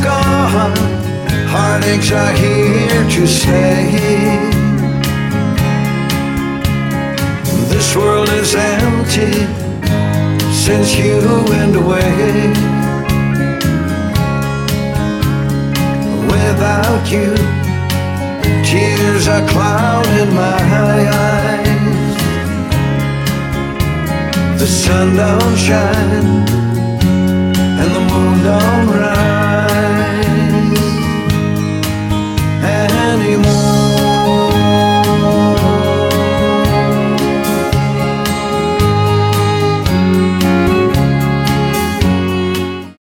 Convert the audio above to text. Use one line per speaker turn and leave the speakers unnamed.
gone, heartaches are here to stay. This world is empty since you went away. Without you, tears are clouding my eyes. The sun don't shine and the moon don't rise.